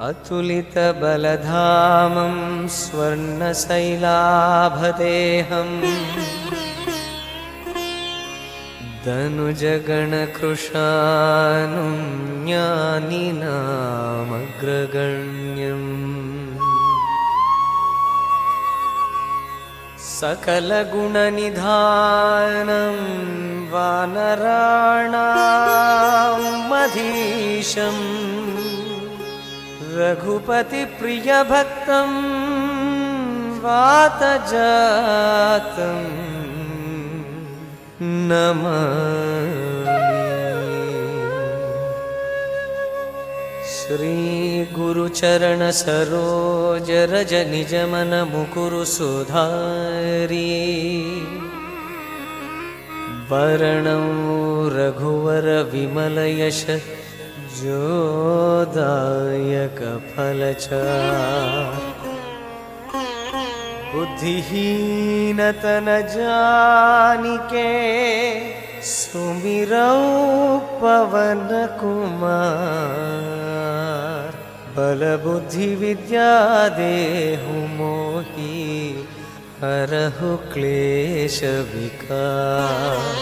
अतुलितबलधामं स्वर्णशैलाभदेहम् दनुजगणकृशानुं ज्ञानिनामग्रगण्यम् सकलगुणनिधानं वानराणामधीशम् रघुपतिप्रियभक्तं वातजातं नमामि। श्रीगुरुचरणसरोजरजनिजमनमुकुरु सुधारी वरणं रघुवरविमलयश जोदायक फलचार बुद्धिहीन तन जानिके सुमिरौ पवन कुमार बल बुद्धि विद्या देहु मोहि हरहु क्लेश विकार।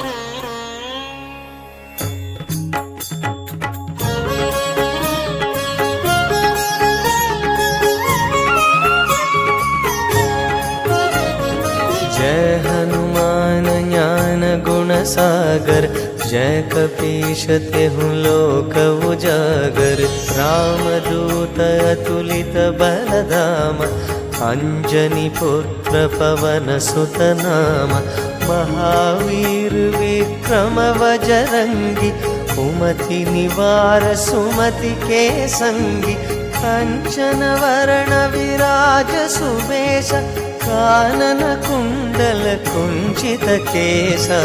जय हनुमान ज्ञान गुण सागर जय कपीश तेहु लोक उजागर रामदूत अतुलित बलधाम अंजनी पुत्र पवन सुत नाम महावीर विक्रम बजरंगी कुमति निवार सुमति के संगी कंचन वरण विराज सुबेश कानन कुंडल कुंचित केसा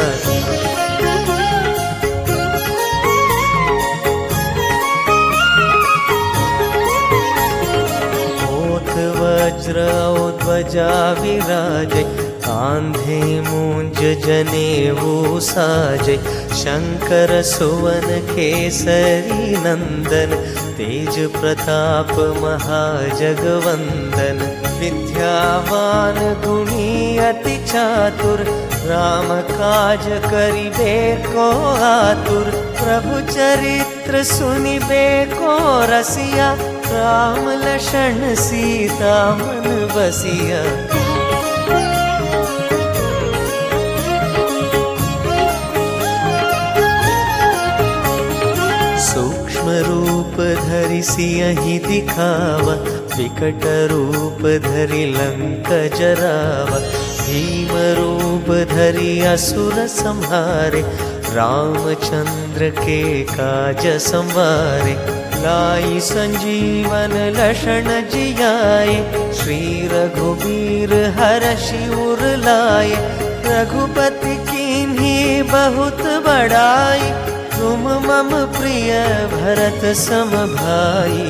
ओत वज्र ध्वजा विराजे कांधे मूंज जनेऊ साजे शंकर सुवन केसरी नंदन तेज प्रताप महाजगवंदन विद्यावान गुणी अति चातुर राम काज करिबे को आतुर प्रभु चरित्र सुनिबे को रसिया राम लक्षण सीता मन बसिया। सूक्ष्म रूप धरि सियहि दिखावा विकट रूप धरि लंक जरावा भीम रूप धरि असुर संहारे रामचंद्र के काज संवारे लाई संजीवन लक्षण जियाए श्री रघुबीर हरषि उर लाए रघुपति कीन्ही बहुत बड़ाई तुम मम प्रिय भरत सम भाई।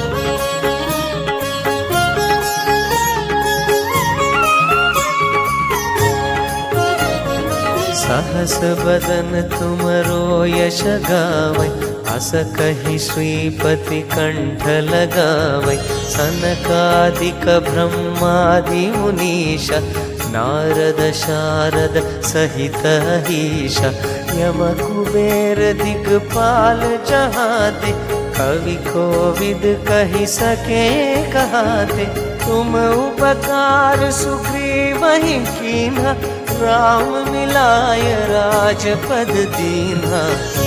सहस बदन तुमरो यश गावै अस कहि श्रीपति कंठ लगावै सनकादिक ब्रह्मादि मुनीश नारद शारद सहित ईश यम कुबेर दिगपाल जहाते कवि कोविद कहि सके कहाते तुम उपकार सुग्रीवहि कीन्हा राम मिलाय राजपद दीन्हा।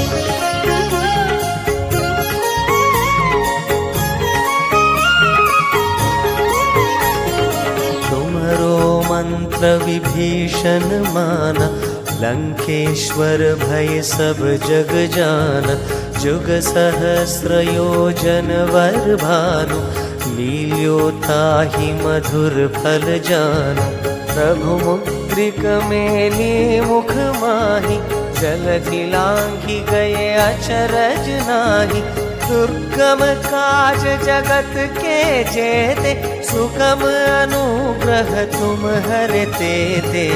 तुम्हरो मंत्र विभीषण माना लंकेश्वर भय सब जग जाना जुग सहस्र योजन वर भानु लील्यो ताहि मधुर फल जानु प्रभु मुद्रिक मेली मुख माहि जलधि लांघि गए अचरज नाही दुर्गम काज जगत के जेते सुगम अनुग्रह तुम हरते ते।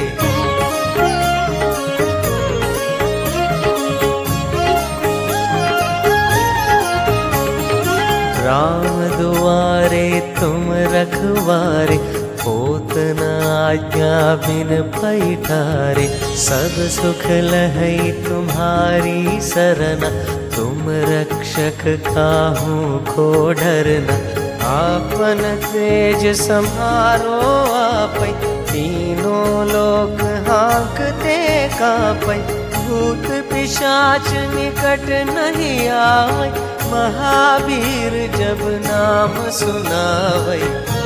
राम दुआ करे तुम रखवारे, होत न आज्ञा बिन पैठारे। सब सुख लहई तुम्हारी सरना, तुम रक्षक काहू को डरना। आपन तेज सम्हारो आपै, तीनों लोक हाँकते कांपै। भूत पिशाच निकट नहीं आवै, महावीर जब नाम सुनावै।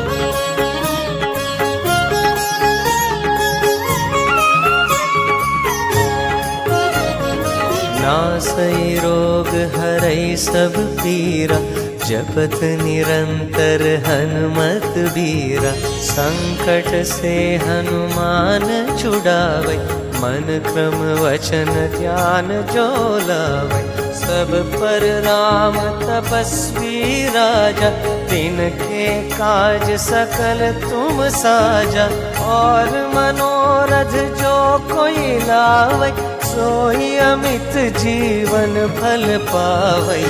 नासै रोग हरै सब पीरा, जपत निरंतर हनुमत बीरा। संकट से हनुमान छुड़ावै, मन क्रम वचन ध्यान जो लावै। सब पर राम तपस्वी राजा, तिनके काज सकल तुम साजा। और मनोरथ जो कोई लावै, सोई अमित जीवन फल पावै।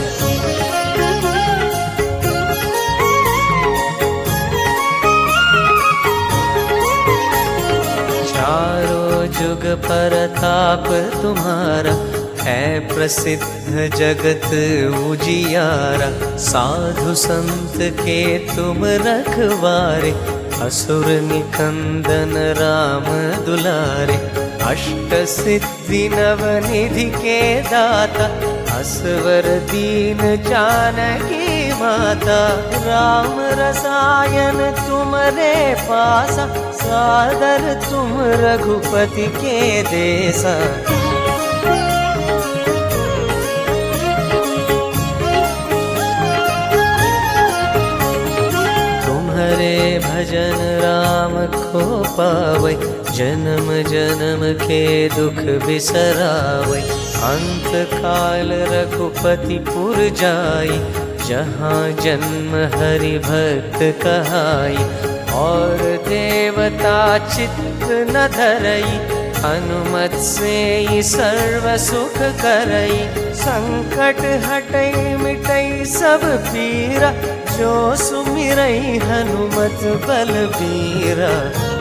चारों जुग परताप तुम्हारा, है प्रसिद्ध जगत उजियारा। साधु संत के तुम रखवारे, असुर निकंदन राम दुलारे। अष्ट सिद्धि नवनिधि के दाता, असवर दीन जानकी माता। राम रसायन तुमरे पासा, सादर तुम रघुपति के देसा। तुम्हारे भजन राम को पावै, जन्म जन्म के दुख बिसरावै। अंत काल रघुपति पुर जाई, जहाँ जन्म हरि भक्त कहाई। और देवता चित्त न धरई, हनुमत से सर्व सुख करई। संकट हटई मिटई सब पीरा, जो सुमिरई हनुमत बलबीरा।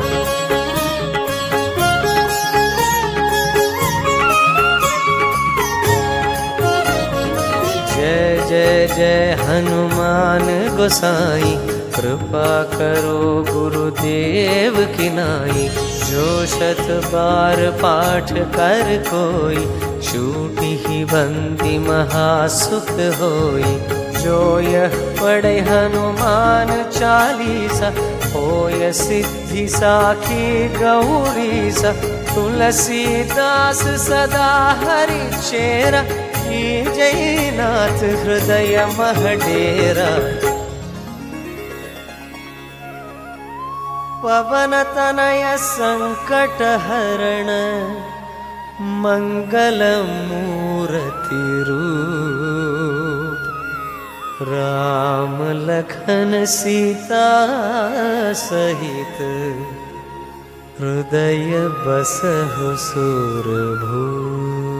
जय जय जय हनुमान गोसाई, कृपा करो गुरुदेव की नाई। जो शत बार पाठ कर कोई, छूटी ही बंदी महासुख होई। जो यह पढ़े हनुमान चालीसा, होय सिद्धि साखी गौरीसा। तुलसीदास सदा हरि चेरा, जय नाथ हृदय महडेरा। पवन तनय संकट हरण, मंगल मूर्ति रूप। राम लखन सीता सहित, हृदय बसहु सुरभूप।